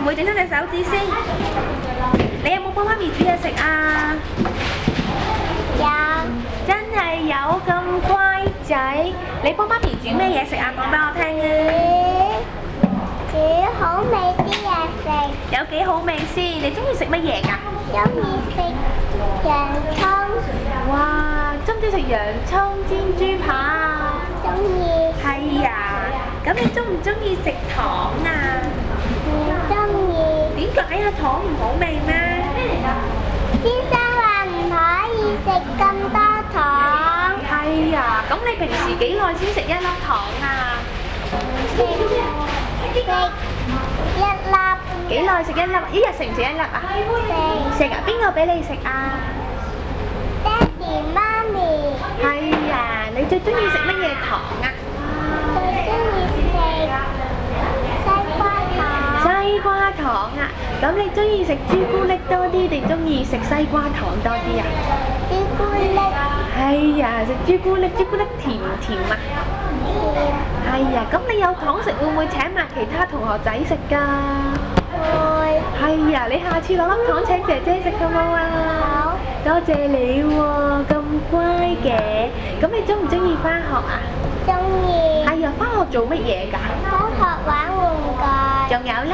會整親隻手指先。你有冇幫媽咪煮嘢食啊？ 有真係有咁乖仔。你幫媽咪煮咩嘢食啊？講俾我聽啊！ 煮好味啲嘢食， 有幾好味先？你中意食乜嘢㗎？ 中意食洋葱， 哇！中唔中意食洋葱煎豬扒啊？ 中意係啊。咁你中唔中意食糖啊？ 唔中意。 點解啊？糖唔好味咩？ 先生話唔可以食咁多糖， 係啊。咁你平時幾耐先食一粒糖啊？ 食一粒， 幾耐食一粒？一日食唔食一粒啊？食啊！邊個俾你食啊？ 爹哋媽咪係啊。你最中意食乜嘢糖啊？ 最中意食西瓜糖， 西瓜糖啊！咁你中意食朱古力多啲定中意食西瓜糖多啲啊？ 朱古力係啊，食朱古力，朱古力甜唔甜啊？ 甜， 係啊，咁你有糖食會唔會請埋其他同學仔食㗎？ 會係啊，你下次攞粒糖請姐姐食好冇啊？ 好多謝你喎，咁乖嘅。咁你中唔中意返學啊？ 中意。 係啊，返學做乜嘢㗎？ 返學玩玩具， 仲有呢？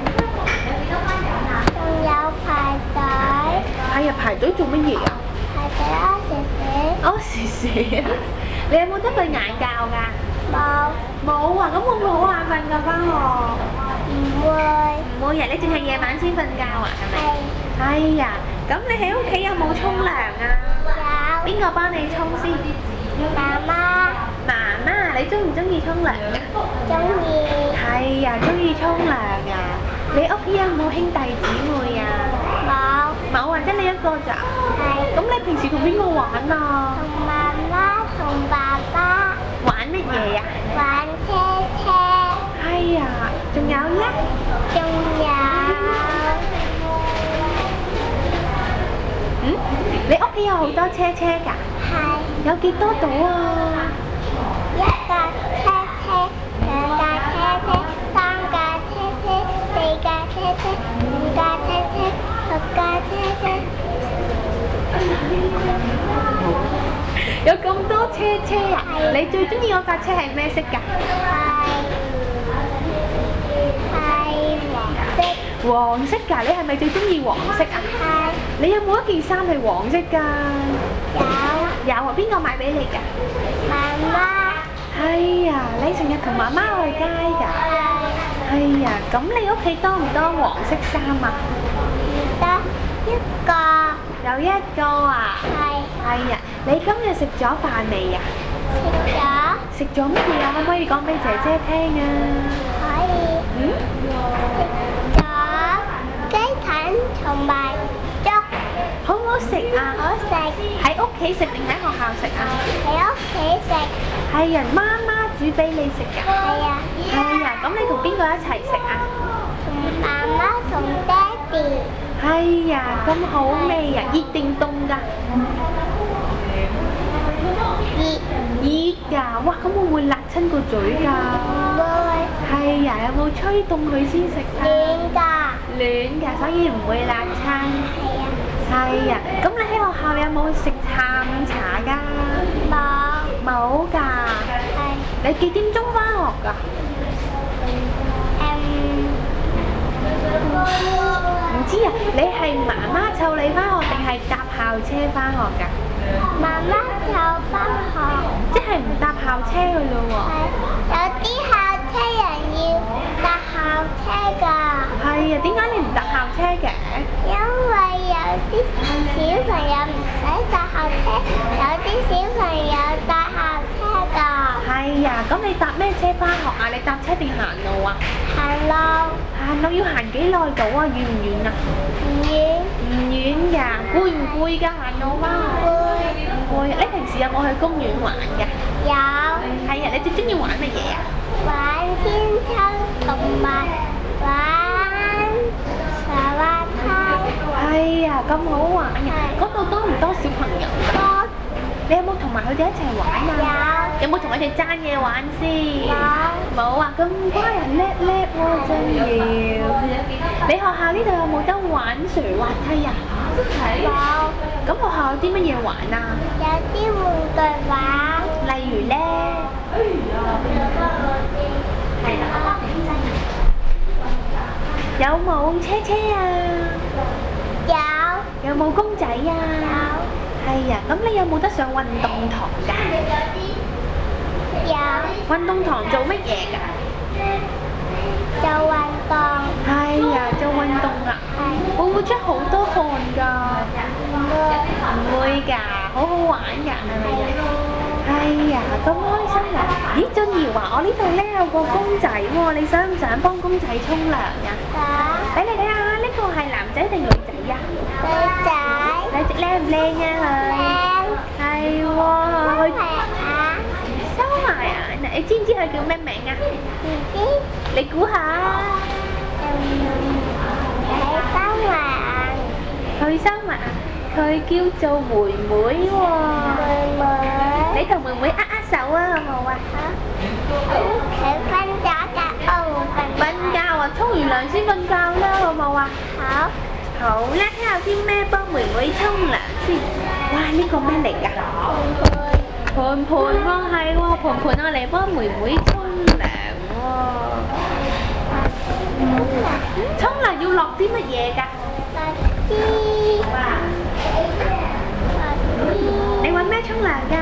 仲有排隊， 係啊，排隊做乜嘢啊？ 排隊屙屎屎， 屙屎屎啊！你有冇得瞓晏覺㗎？ 冇， 冇啊，咁會唔會好眼瞓㗎返學？ 唔會， 唔會啊，你淨係夜晚先瞓覺啊，係咪？ 係哎呀，咁你喺屋企有冇沖涼啊？ 有邊個幫你沖先？ 媽媽媽媽，你中唔中意沖涼啊？ 中意， 係啊，中意沖涼啊！你屋企有冇兄弟姊妹啊？ 冇， 冇啊，得你一個咋？ 係咁你平時同邊個玩啊？ 同媽媽同爸爸玩乜嘢啊？ 玩車車， 係啊，仲有呢？ 仲有嗯？你屋企有好多車車㗎？ 係有幾多度啊？ 一架車車，兩架車車，三架車車，四架車車，五架車車，六架車車， 有咁多車車啊！你最中意嗰架車係咩色㗎？ 係黃色， 黃色㗎，你係咪最中意黃色啊？ 係你有冇一件衫係黃色㗎？ 有有啊，邊個買俾你㗎？ 媽媽， 係啊，你成日同媽媽去街㗎？ 係係啊，咁你屋企多唔多黃色衫啊？ 得一個， 有一個啊。 係係啊，你今日食咗飯未啊？ 食咗食咗乜嘢啊？可唔可以講俾姐姐聽啊？ 可以嗯？ 食咗雞蛋同埋粥， 好唔好食啊？ 好食， 喺屋企食定喺學校食啊？ 喺屋企食， 係啊，媽媽煮俾你食㗎。 係啊， 係啊，咁你同邊個一齊食啊？ 同媽媽同爹哋， 係啊，咁好味啊！熱定凍㗎？ 熱熱㗎，哇！咁會唔會辣親個嘴㗎？ 唔會係啊，有冇吹凍佢先食啊？ 暖㗎， 暖㗎，所以唔會辣親。 係啊， 係啊，咁你喺學校有冇食下午茶㗎？ 冇， 冇㗎。 係你幾點鐘返學㗎？唔知啊，你係媽媽湊你返學定係搭校車返學㗎？ 媽媽就返學， 即係唔搭校車㗎咯喎。 係有啲校車人要搭校車㗎。 係啊，點解你唔搭校車嘅？ 因為有啲小朋友唔使搭校車，有啲小朋友搭校車㗎。 係啊，咁你搭咩車返學啊？你搭車定行路啊？ 行路行路要行幾耐到啊？遠唔遠啊？ 唔遠， 唔遠㗎，攰唔攰㗎？行路返學？唔攰。你平時有冇去公園玩㗎？ 有係啊，你最中意玩乜嘢啊？ 玩天秋同埋玩沙灘， 係啊，咁好玩嘅。嗰度多唔多小朋友㗎？ 多你有冇同埋佢哋一齊玩啊？有冇同佢哋爭嘢玩先？冇啊！咁乖人叻叻喎，真要。你學校呢度有冇得玩水滑梯啊？咁學校有啲乜嘢玩啊？ 有啲玩具玩。 例如咧，有冇車車啊？ 有。 有冇公仔啊？係啊，咁你有冇得上運動堂㗎？ 有。 運動堂做乜嘢㗎？ 做運動。 係啊，做運動啊。會唔會出好多汗㗎？唔會㗎，好好玩㗎，係咪啊？係啊，咁開心啊！咦，俊堯話我呢度咧有個公仔喎，你想唔想幫公仔沖涼啊？俾你睇下，呢個係男仔定女仔啊？ 女仔。 靚唔靚啊佢？係喎，佢收埋眼。你知唔知佢叫咩名啊？ 唔知。 你估下。佢收埋眼。佢叫做妹妹喎。 妹妹。 你同妹妹握握手啊，好冇啊？ 佢瞓咗覺， 瞓覺啊！沖完涼先瞓覺啦，好冇啊？ 好。 好啦，睇下有啲咩幫妹妹沖涼先。哇！呢個咩嚟㗎？盤盤喎，係喎，盤盤我嚟幫妹妹沖涼喎。沖涼要落啲乜嘢㗎？你揾咩沖涼㗎？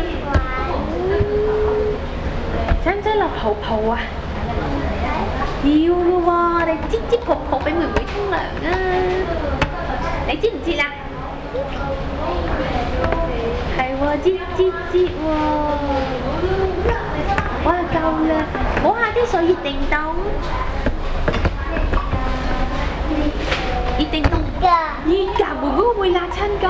使唔使落泡泡啊？要嘅喎，我哋擠擠泡泡俾妹妹沖涼啊！你知唔知啦？係喎，擠擠擠喎！哇，夠啦！摸下啲水熱定凍？熱定凍？熱㗎，妹妹會唔會辣親㗎？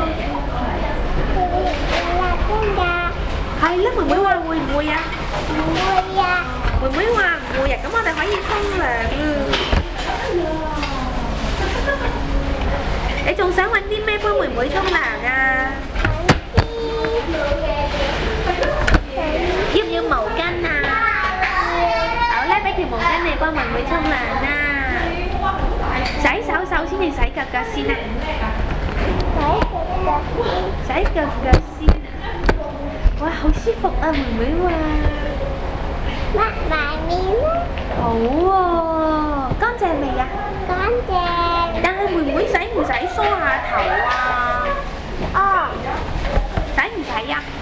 係啦，妹妹話會唔會啊？ 唔會啊。 妹妹話唔會啊，咁我哋可以沖涼啦。你仲想揾啲咩幫妹妹沖涼啊？要唔要毛巾啊？好啦，俾條毛巾你幫妹妹沖涼啦。洗手手先定洗腳腳先啊？洗腳腳先啊！哇，好舒服啊，妹妹話。 抹埋面啦。 好喎，乾淨未啊？ 乾淨。 但係妹妹使唔使梳下頭啊？ 哦。 使唔使啊？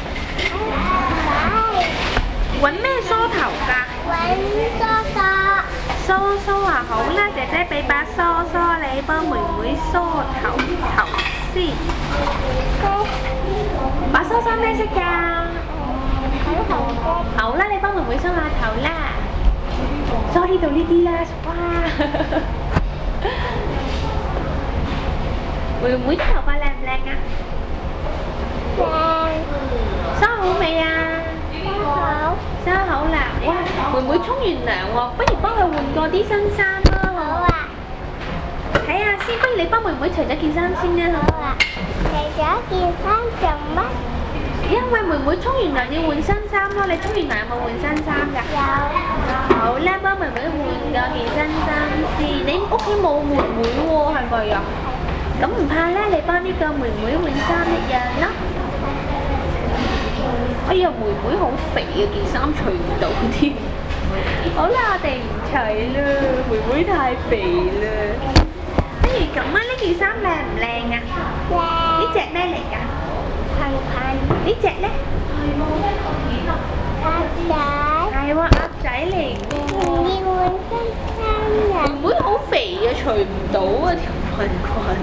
使。 揾咩梳頭㗎？ 揾梳梳。 梳啊，好啦，姐姐俾把梳梳你，幫妹妹梳頭先。把梳梳咩色㗎？ 粉紅色。 好啦，你幫妹妹梳下頭啦。梳呢度呢啲啦，哇！妹妹啲頭髮靚唔靚啊？ 靚。 梳好未啊？ 梳好。 梳好啦，哇！妹妹沖完涼喎，不如幫佢換過啲新衫啦。 好啊。 睇下先，不如你幫妹妹除咗件衫先啦。 好啊。除咗件衫做乜？ 因為妹妹沖完涼要換新衫咯，你沖完涼有冇換新衫㗎？ 有。 好啦，幫妹妹換個件新衫先。你屋企冇妹妹喎，係咪啊？咁唔怕啦，你幫呢個妹妹換衫一樣咯。哎呀，妹妹好肥啊，件衫除唔到添。好啦，我哋唔除啦，妹妹太肥啦。不如咁啊，呢件衫靚唔靚啊？ 靚。 呢隻咩嚟㗎？ 噴噴。 呢隻咧？ 鴨仔。 係喎，鴨仔嚟喎。 唔要換新衫啊！ 妹妹好肥啊，除唔到啊條裙裙。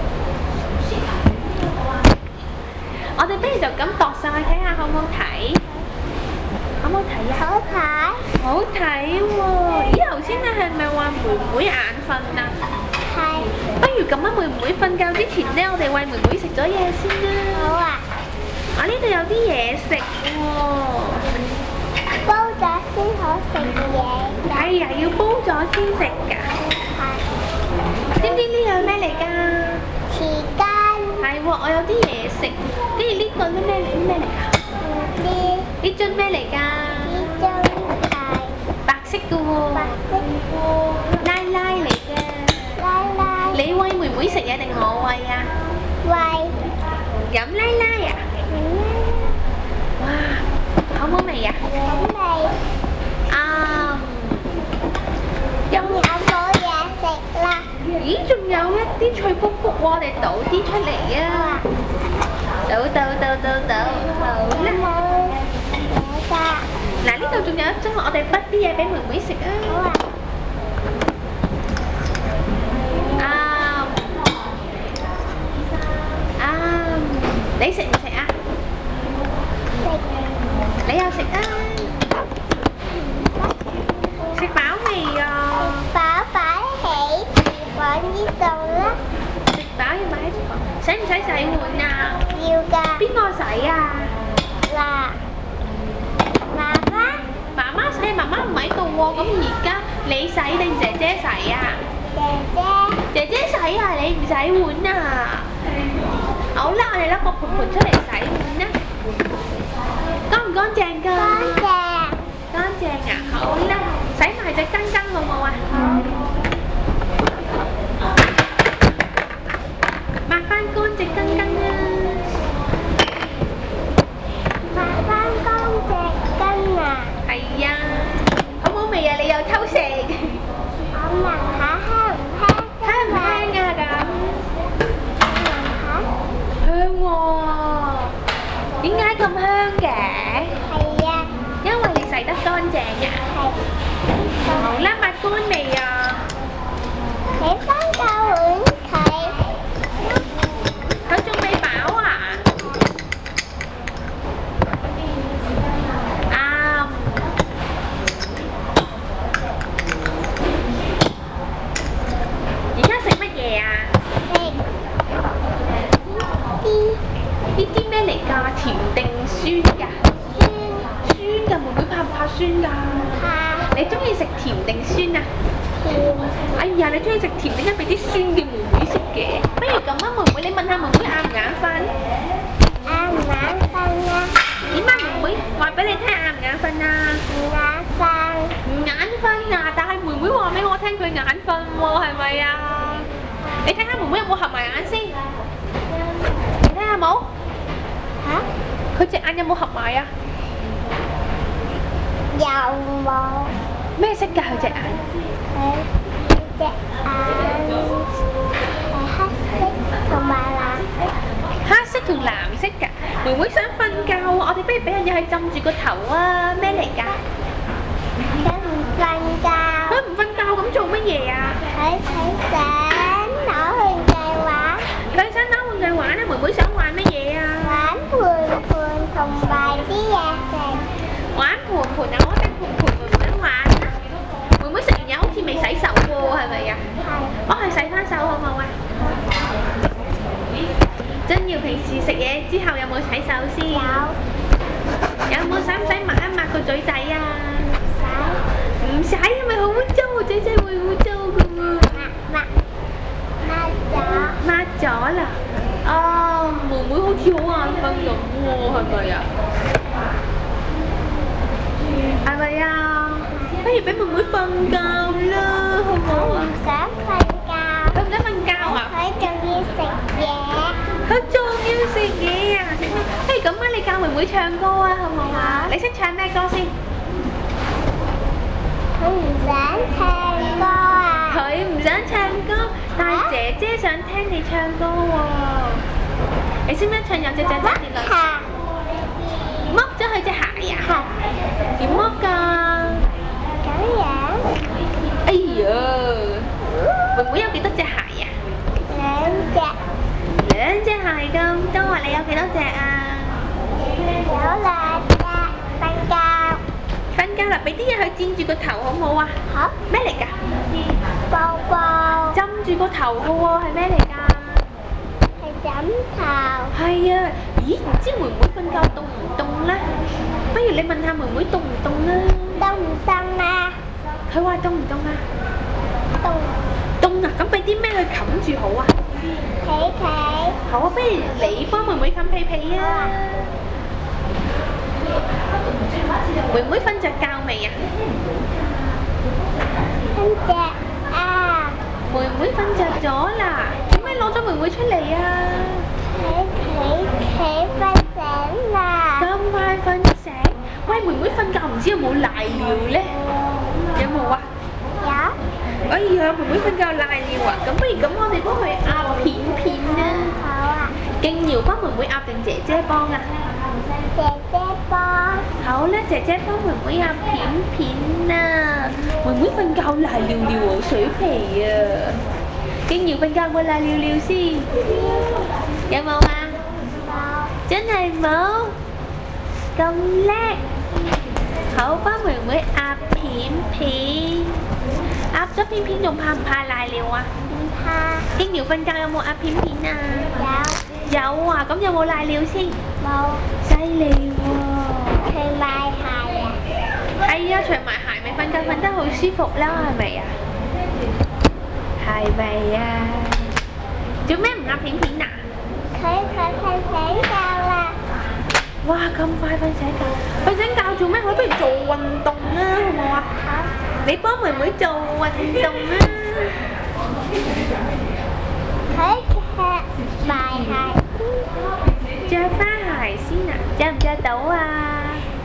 我哋不如就咁度上去睇下好唔好睇？好唔好睇啊？ 好睇。 好睇喎！咦，頭先你係咪話妹妹眼瞓啊？ 係。 不如咁啊，妹妹瞓覺之前咧，我哋餵妹妹食咗嘢先啦。 好啊。 我呢度有啲嘢食喎。 煲咗先好食嘢。 哎呀，要煲咗先食㗎。 係。 知唔知呢樣咩嚟㗎？ 匙羹。 係喎，我有啲嘢食。跟住呢個咩嚟㗎？ 唔知呢樽咩嚟㗎？ 呢張係白色嘅喎。 白色拉拉嚟嘅。 拉拉你餵妹妹食嘢定我餵啊？ 喂， 飲拉拉啊！哇，好唔好味啊？ 好味， 啱。 仲有冇嘢食啦？ 咦，仲有一啲脆卜卜喎，我哋倒啲出嚟啊！倒，好啦。 冇嘢㗎。 嗱，呢度仲有一樽，我哋畢啲嘢俾妹妹食啊！ 好啊， 啱，你食唔食啊？ 食你又食啊？食飽未啊？ 飽擺喺廚房呢度啦， 食飽要擺喺廚房，使唔使洗碗啊？ 要㗎。 邊個洗啊？ 嗱，媽媽， 媽媽洗，媽媽唔喺度喎，咁而家你洗定姐姐洗啊？ 姐姐， 姐姐洗啊，你唔洗碗啊？好啦，我哋攞個盤盤出嚟洗碗啦。乾唔乾淨㗎？ 乾淨。 乾淨啊，好啦，洗埋隻羹羹好冇啊？抹翻乾隻羹羹啊！ 抹翻乾隻羹啊！ 係啊，好唔好味啊？你又偷食， 我聞下香唔香？ 香唔香啊？咁香喎，點解咁香嘅？ 係啊， 因為你洗得乾淨啊！好啦，抹乾未啊？ 俾翻個碗佢。 佢仲未飽啊？啱。而家食乜嘢啊？呢啲咩嚟㗎？甜定酸㗎？酸㗎，妹妹怕唔怕酸㗎？你中意食甜定酸啊？哎呀，你中意食甜，點解俾啲酸嘅妹妹食嘅？不如咁啊，妹妹，你問下妹妹眼唔眼瞓？ 眼唔眼瞓啊？ 點啊，妹妹話俾你聽眼唔眼瞓啊？ 唔眼瞓。 唔眼瞓啊！但係妹妹話俾我聽佢眼瞓喎，係咪啊？你睇下妹妹有冇合埋眼先？你睇下冇？ 嚇？ 佢隻眼有冇合埋啊？ 有冇？ 咩色㗎佢隻眼？ 佢隻眼係黑色同埋藍色。 黑色同藍色㗎。妹妹想瞓覺喎，我哋不如俾人哋去浸住個頭啊！咩嚟㗎？ 佢唔瞓覺。 佢唔瞓覺咁做乜嘢啊？ 佢想攞玩具玩。 佢想攞玩具玩啊！妹妹想玩乜嘢啊？ 玩盤盤同埋啲嘢食。 玩盤盤啊！我覺得盤盤妹妹想玩啊！妹妹食完嘢好似未洗手喎，係咪啊？ 係。 我去洗翻手好唔好啊？真耀平時食嘢之後有冇洗手先？ 有。 有冇使唔使抹一抹個嘴仔啊？唔使，因為好污糟啊！嘴仔會污糟㗎喎。抹咗啦。啊，妹妹好似好眼瞓咁喎，係咪啊？係咪啊？不如俾妹妹瞓覺啦，好唔好啊？ 唔想瞓覺。 佢唔想瞓覺啊？ 佢仲要食嘢。 佢仲要食嘢啊！食咩？不如咁啊，你教妹妹唱歌啊，好唔好啊？你識唱咩歌先？ 佢唔想唱歌啊！ 佢唔想唱歌，但係姐姐想聽你唱歌喎。你識唔識唱有隻雀仔跌落水？剝咗佢隻鞋啊？點剝㗎？ 咁樣。 哎呀！妹妹有幾多隻鞋啊？ 兩隻。 兩隻鞋咁多啊！你有幾多隻啊？ 有兩隻。瞓覺。 瞓覺啦，俾啲嘢佢墊住個頭好唔好啊？ 好。 咩嚟㗎？ 抱抱。 浸住個頭嘅喎，係咩嚟㗎？ 係枕頭。 係啊，咦？唔知妹妹瞓覺凍唔凍咧？不如你問下妹妹凍唔凍啦？ 凍唔凍啊？ 佢話凍唔凍啊？ 凍。 凍啊！咁俾啲咩佢冚住好啊？ 企。 好啊，不如你幫妹妹冚被被啊！妹妹瞓着覺未啊？ 瞓着啊！ 妹妹瞓着咗啦，點解攞咗妹妹出嚟啊？ 企瞓醒啦！ 咁快瞓醒？喂，妹妹瞓覺唔知有冇賴尿呢？有冇啊？ 有。 哎呀，妹妹瞓覺賴尿啊！咁不如咁，我哋幫佢壓片片啦。 好啊。 勁瑤幫妹妹壓定姐姐幫啊？ 姐姐幫。 好啦，姐姐幫妹妹壓片片啊！妹妹瞓覺賴尿尿喎，水皮啊！勁瑤瞓覺有冇賴尿尿先？有冇啊？冇。真係冇？咁叻！好，幫妹妹壓片片。壓咗片片仲怕唔怕賴尿啊？ 唔怕。 勁瑤瞓覺有冇壓片片啊？有。有啊，咁有冇賴尿先？ 冇。 犀利喎！ 除埋鞋啊！ 係啊，除埋鞋咪瞓覺瞓得好舒服啦，係咪啊？係咪啊？做咩唔壓片片啊？ 佢瞓醒覺啦！ 哇，咁快瞓醒覺？瞓醒覺做咩？我不如做運動啦，好唔好啊？ 好。 你幫妹妹做運動啦。 佢着埋鞋先。 着翻鞋先啊？着唔着到啊？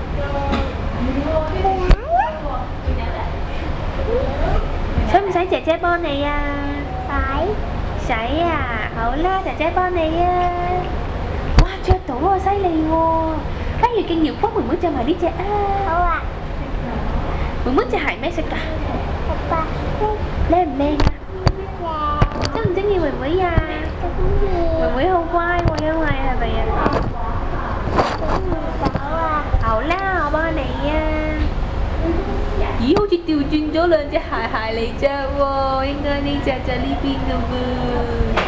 使唔使姐姐幫你啊？使啊！好啦，姐姐幫你啊！哇，着到喎，犀利喎！不如勁瑤幫妹妹着埋呢隻啊！ 好啊。 妹妹隻鞋咩色㗎？ 白色。 靚唔靚啊？ 靚。 中唔中意妹妹啊？ 中意。 妹妹好乖喎，因為係咪啊？ 中意到啊！ 好啦，我幫你啊！咦，好似調轉咗兩隻鞋嚟着喎，應該呢隻就呢邊㗎喎。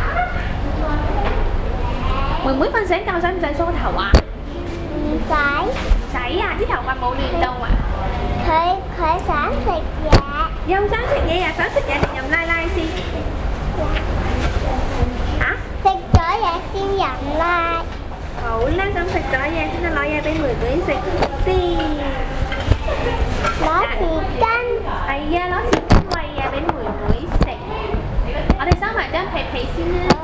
妹妹瞓醒覺使唔使梳頭啊？ 唔使。 唔使啊！啲頭髮冇亂到啊！ 佢想食嘢。 又想食嘢啊？想食嘢定飲奶奶先？嚇？ 食咗嘢先飲奶。 好啦，咁食咗嘢先啦，攞嘢俾妹妹食先。 攞匙羹。 係啊，攞匙羹餵嘢俾妹妹食。我哋收埋張被被先啦。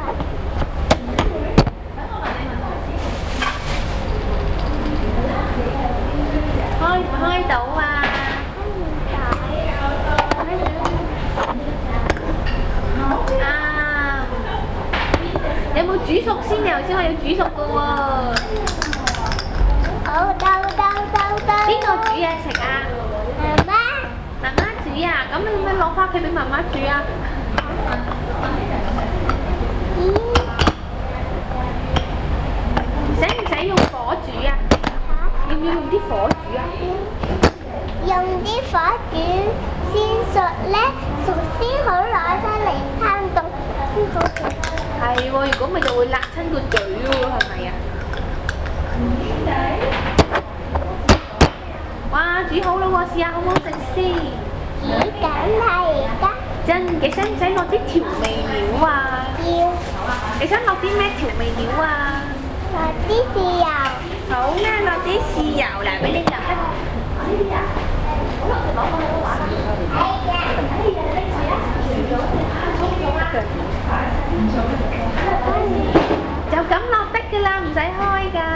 開唔開到啊？啊！有冇煮熟先？頭先我要煮熟㗎喎。 好，兜。 邊個煮嘢食啊？ 媽媽。 媽媽煮啊？咁你咪攞翻屋企俾媽媽煮啊？使唔使用火煮啊？要唔要用啲火煮啊？ 用啲火煮先熟咧，熟先好攞出嚟攤凍先好食。 係喎，如果咪就會辣親個嘴喎，係咪啊？哇，煮好啦喎，試下好唔好食先？ 煮緊係而家。 真嘅，使唔使落啲調味料啊？ 要。 你想落啲咩調味料啊？ 落啲豉油。 好啦，落啲豉油嗱，俾你入一。就咁落得㗎啦，唔使開㗎。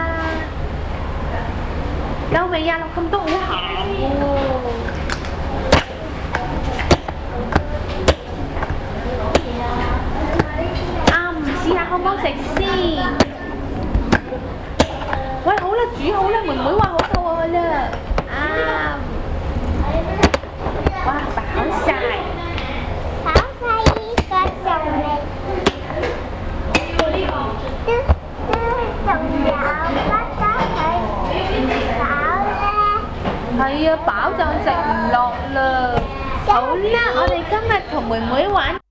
夠未啊？落咁多好鹹喎。試下好唔好食先？喂，好啦，煮好啦，妹妹話好夠我啦。哇，飽晒！ 炒晒呢個仲未，仲有乜係啊，飽就食唔落啦。好啦，我哋今日同妹妹玩。